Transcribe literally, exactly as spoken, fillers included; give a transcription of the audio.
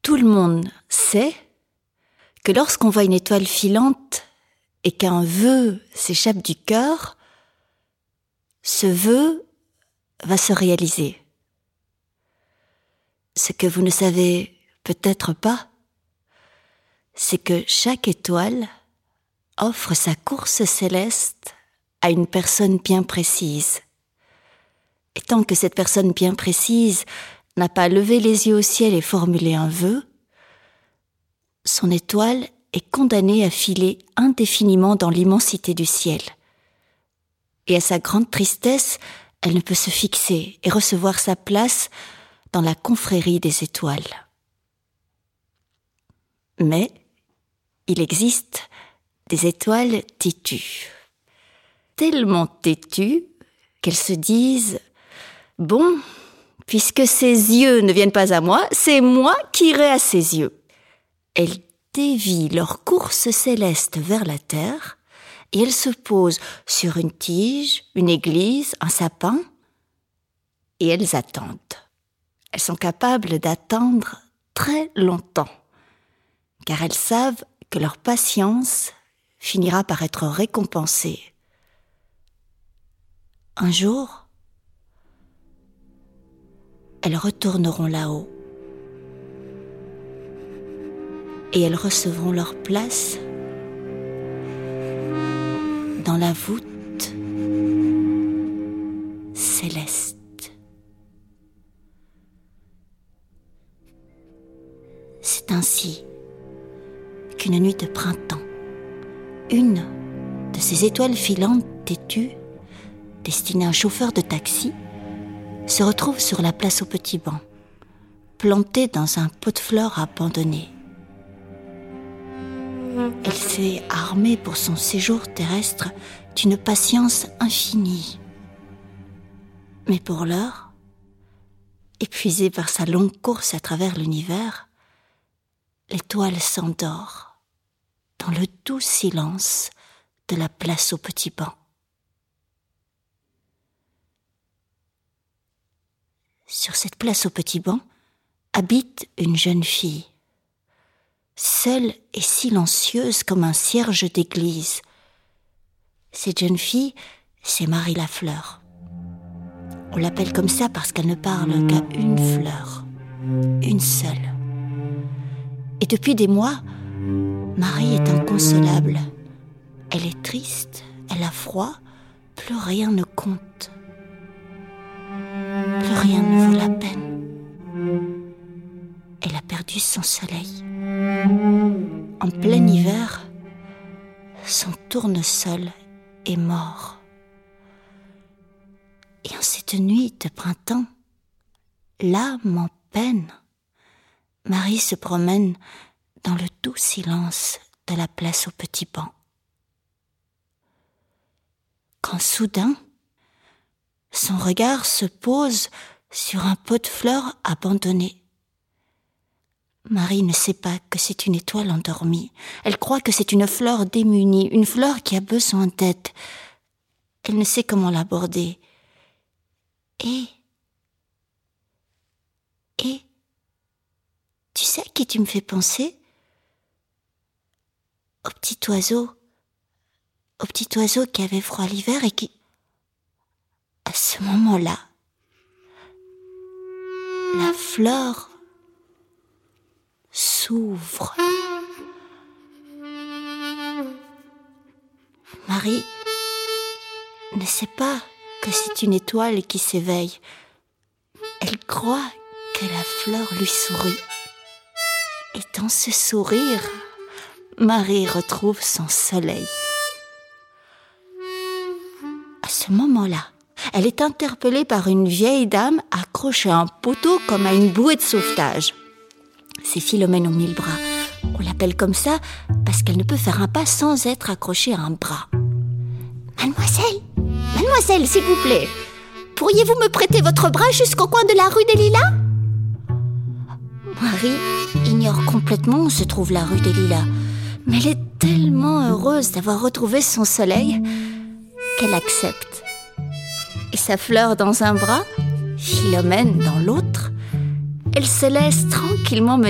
Tout le monde sait que lorsqu'on voit une étoile filante et qu'un vœu s'échappe du cœur, ce vœu va se réaliser. Ce que vous ne savez peut-être pas, c'est que chaque étoile offre sa course céleste à une personne bien précise. Et tant que cette personne bien précise n'a pas levé les yeux au ciel et formulé un vœu, son étoile est condamnée à filer indéfiniment dans l'immensité du ciel. Et à sa grande tristesse, elle ne peut se fixer et recevoir sa place dans la confrérie des étoiles. Mais il existe des étoiles têtues, tellement têtues qu'elles se disent « Bon, puisque ses yeux ne viennent pas à moi, c'est moi qui irai à ses yeux. » Elles dévient leur course céleste vers la terre et elles se posent sur une tige, une église, un sapin et elles attendent. Elles sont capables d'attendre très longtemps car elles savent que leur patience finira par être récompensée. Un jour, elles retourneront là-haut et elles recevront leur place dans la voûte céleste. C'est ainsi qu'une nuit de printemps, une de ces étoiles filantes têtues, destinée à un chauffeur de taxi, se retrouve sur la place au petit banc, plantée dans un pot de fleurs abandonné. Elle s'est armée pour son séjour terrestre d'une patience infinie. Mais pour l'heure, épuisée par sa longue course à travers l'univers, l'étoile s'endort dans le doux silence de la place au petit banc. Sur cette place au petit banc habite une jeune fille, seule et silencieuse comme un cierge d'église. Cette jeune fille, c'est Marie Lafleur. On l'appelle comme ça parce qu'elle ne parle qu'à une fleur, une seule. Et depuis des mois, Marie est inconsolable. Elle est triste, elle a froid, plus rien ne compte. Plus rien ne vaut la peine. Elle a perdu son soleil. En plein hiver, son tournesol est mort. Et en cette nuit de printemps, l'âme en peine, Marie se promène dans le doux silence de la place au petit banc. Quand soudain, son regard se pose sur un pot de fleurs abandonné. Marie ne sait pas que c'est une étoile endormie. Elle croit que c'est une fleur démunie, une fleur qui a besoin d'aide. Elle ne sait comment l'aborder. Et... Et... Tu sais à qui tu me fais penser ? Au petit oiseau. Au petit oiseau qui avait froid l'hiver et qui... À ce moment-là, la fleur s'ouvre. Marie ne sait pas que c'est une étoile qui s'éveille. Elle croit que la fleur lui sourit. Et dans ce sourire, Marie retrouve son soleil. À ce moment-là, elle est interpellée par une vieille dame accrochée à un poteau comme à une bouée de sauvetage. C'est Philomène aux mille bras. On l'appelle comme ça parce qu'elle ne peut faire un pas sans être accrochée à un bras. « Mademoiselle, mademoiselle, s'il vous plaît, pourriez-vous me prêter votre bras jusqu'au coin de la rue des Lilas ?» Marie ignore complètement où se trouve la rue des Lilas, mais elle est tellement heureuse d'avoir retrouvé son soleil qu'elle accepte. Et sa fleur dans un bras, Philomène dans l'autre, elle se laisse tranquillement mener